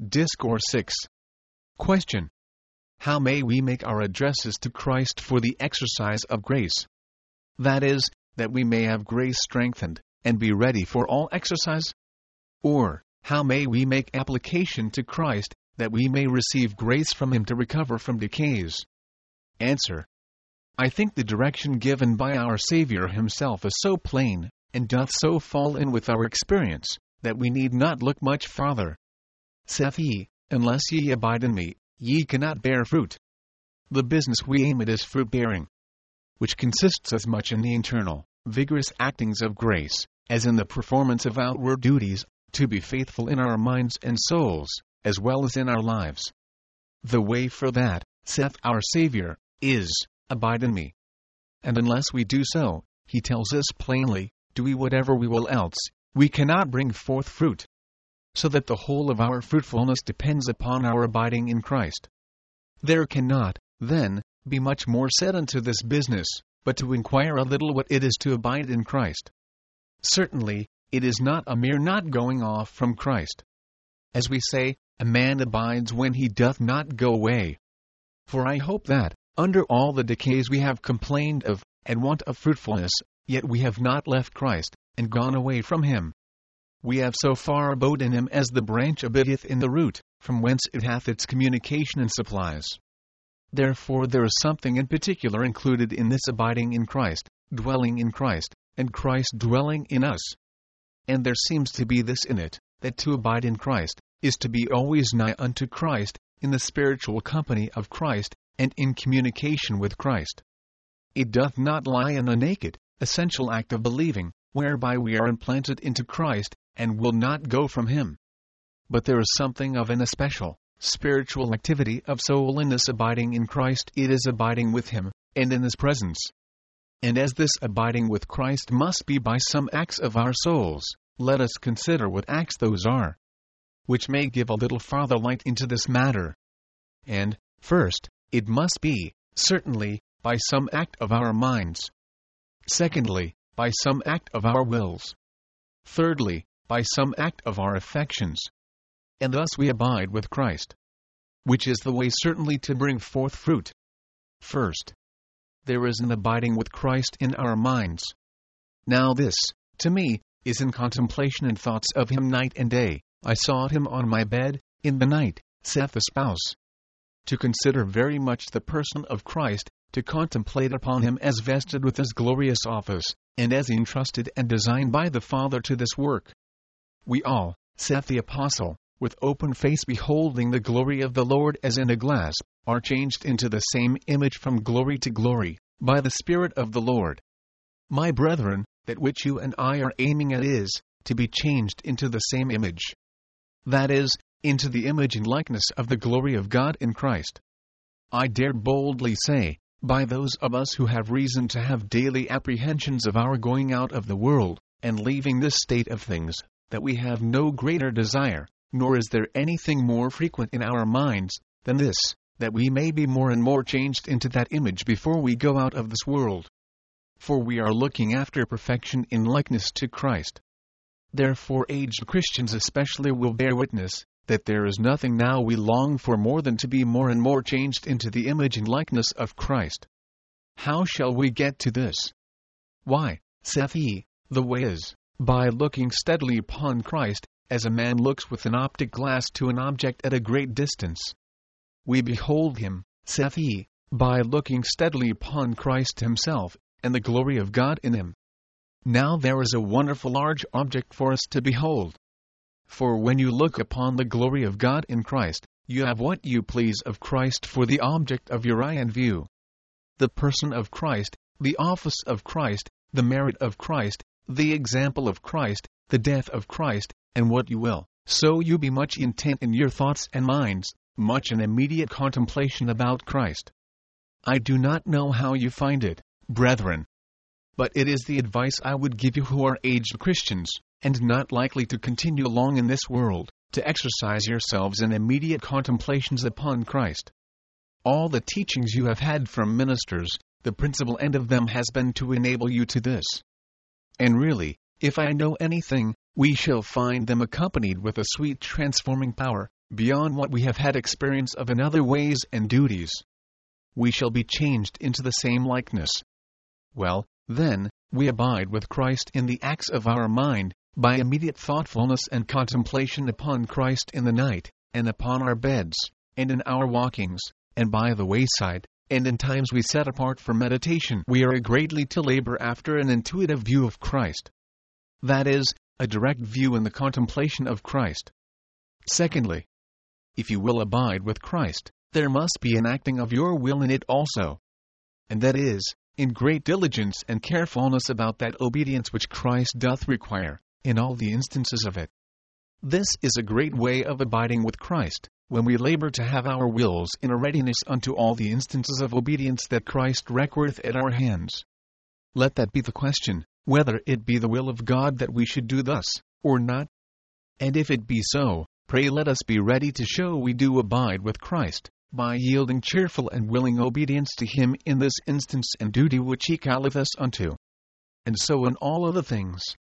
Discourse 6. Question. How may we make our addresses to Christ for the exercise of grace? That is, that we may have grace strengthened, and be ready for all exercise? Or, how may we make application to Christ, that we may receive grace from Him to recover from decays? Answer. I think the direction given by our Savior Himself is so plain, and doth so fall in with our experience, that we need not look much farther. Saith He, Unless ye abide in me, ye cannot bear fruit. The business we aim at is fruit-bearing, which consists as much in the internal, vigorous actings of grace, as in the performance of outward duties, to be faithful in our minds and souls, as well as in our lives. The way for that, saith our Savior, is, abide in me. And unless we do so, He tells us plainly, do we whatever we will else, we cannot bring forth fruit. So that the whole of our fruitfulness depends upon our abiding in Christ. There cannot, then, be much more said unto this business, but to inquire a little what it is to abide in Christ. Certainly, it is not a mere not going off from Christ. As we say, a man abides when he doth not go away. For I hope that, under all the decays we have complained of, and want of fruitfulness, yet we have not left Christ, and gone away from Him. We have so far abode in Him as the branch abideth in the root, from whence it hath its communication and supplies. Therefore there is something in particular included in this abiding in Christ, dwelling in Christ, and Christ dwelling in us. And there seems to be this in it, that to abide in Christ, is to be always nigh unto Christ, in the spiritual company of Christ, and in communication with Christ. It doth not lie in a naked, essential act of believing, whereby we are implanted into Christ, and will not go from Him. But there is something of an especial, spiritual activity of soul in this abiding in Christ. It is abiding with Him, and in His presence. And as this abiding with Christ must be by some acts of our souls, let us consider what acts those are, which may give a little farther light into this matter. And, first, it must be, certainly, by some act of our minds. Secondly, by some act of our wills. Thirdly, by some act of our affections. And thus we abide with Christ, which is the way certainly to bring forth fruit. First, there is an abiding with Christ in our minds. Now this, to me, is in contemplation and thoughts of Him night and day. I sought Him on my bed, in the night, saith the spouse. To consider very much the person of Christ, to contemplate upon Him as vested with His glorious office, and as entrusted and designed by the Father to this work. We all, saith the Apostle, with open face beholding the glory of the Lord as in a glass, are changed into the same image from glory to glory, by the Spirit of the Lord. My brethren, that which you and I are aiming at is, to be changed into the same image. That is, into the image and likeness of the glory of God in Christ. I dare boldly say, by those of us who have reason to have daily apprehensions of our going out of the world, and leaving this state of things, that we have no greater desire, nor is there anything more frequent in our minds, than this, that we may be more and more changed into that image before we go out of this world. For we are looking after perfection in likeness to Christ. Therefore aged Christians especially will bear witness, that there is nothing now we long for more than to be more and more changed into the image and likeness of Christ. How shall we get to this? Why, saith He, the way is, by looking steadily upon Christ, as a man looks with an optic glass to an object at a great distance. We behold Him, saith He, by looking steadily upon Christ Himself, and the glory of God in Him. Now there is a wonderful large object for us to behold. For when you look upon the glory of God in Christ, you have what you please of Christ for the object of your eye and view. The person of Christ, the office of Christ, the merit of Christ, the example of Christ, the death of Christ, and what you will, so you be much intent in your thoughts and minds, much in immediate contemplation about Christ. I do not know how you find it, brethren. But it is the advice I would give you who are aged Christians, and not likely to continue long in this world, to exercise yourselves in immediate contemplations upon Christ. All the teachings you have had from ministers, the principal end of them has been to enable you to this. And really, if I know anything, we shall find them accompanied with a sweet transforming power, beyond what we have had experience of in other ways and duties. We shall be changed into the same likeness. Well, then, we abide with Christ in the acts of our mind, by immediate thoughtfulness and contemplation upon Christ in the night, and upon our beds, and in our walkings, and by the wayside, and in times we set apart for meditation. We are greatly to labor after an intuitive view of Christ. That is, a direct view in the contemplation of Christ. Secondly, if you will abide with Christ, there must be an acting of your will in it also. And that is, in great diligence and carefulness about that obedience which Christ doth require, in all the instances of it. This is a great way of abiding with Christ, when we labor to have our wills in a readiness unto all the instances of obedience that Christ requireth at our hands. Let that be the question, whether it be the will of God that we should do thus, or not. And if it be so, pray let us be ready to show we do abide with Christ, by yielding cheerful and willing obedience to Him in this instance and duty which He calleth us unto. And so in all other things.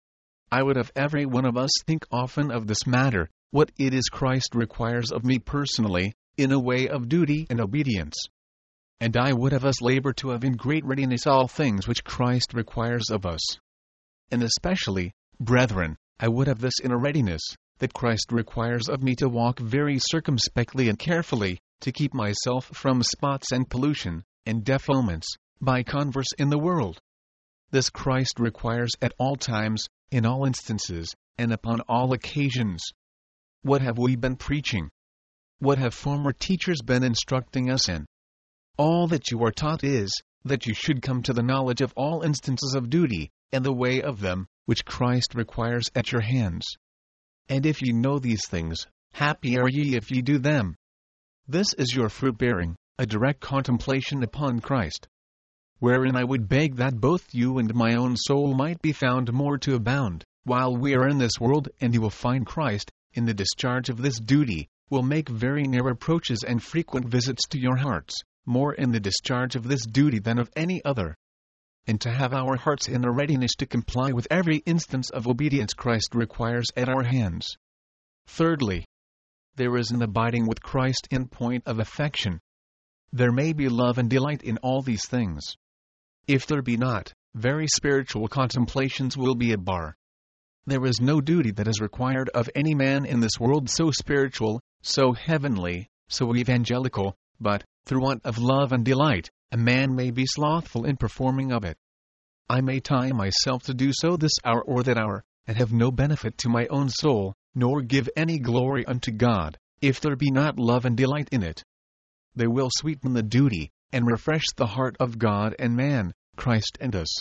I would have every one of us think often of this matter, what it is Christ requires of me personally, in a way of duty and obedience. And I would have us labor to have in great readiness all things which Christ requires of us. And especially, brethren, I would have this in a readiness, that Christ requires of me to walk very circumspectly and carefully, to keep myself from spots and pollution, and defilements, by converse in the world. This Christ requires at all times, in all instances, and upon all occasions. What have we been preaching? What have former teachers been instructing us in? All that you are taught is, that you should come to the knowledge of all instances of duty, and the way of them, which Christ requires at your hands. And if ye know these things, happy are ye if ye do them. This is your fruit-bearing, a direct contemplation upon Christ. Wherein I would beg that both you and my own soul might be found more to abound, while we are in this world, and you will find Christ, in the discharge of this duty, will make very near approaches and frequent visits to your hearts, more in the discharge of this duty than of any other. And to have our hearts in a readiness to comply with every instance of obedience Christ requires at our hands. Thirdly, there is an abiding with Christ in point of affection. There may be love and delight in all these things. If there be not, very spiritual contemplations will be a bar. There is no duty that is required of any man in this world so spiritual, so heavenly, so evangelical, but, through want of love and delight, a man may be slothful in performing of it. I may tie myself to do so this hour or that hour, and have no benefit to my own soul, nor give any glory unto God, if there be not love and delight in it. They will sweeten the duty, and refresh the heart of God and man, Christ and us.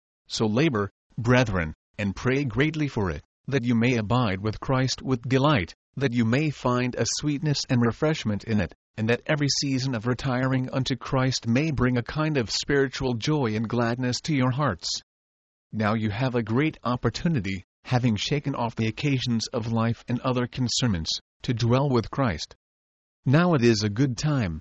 So labor, brethren, and pray greatly for it, that you may abide with Christ with delight, that you may find a sweetness and refreshment in it, and that every season of retiring unto Christ may bring a kind of spiritual joy and gladness to your hearts. Now you have a great opportunity, having shaken off the occasions of life and other concernments, to dwell with Christ. Now it is a good time,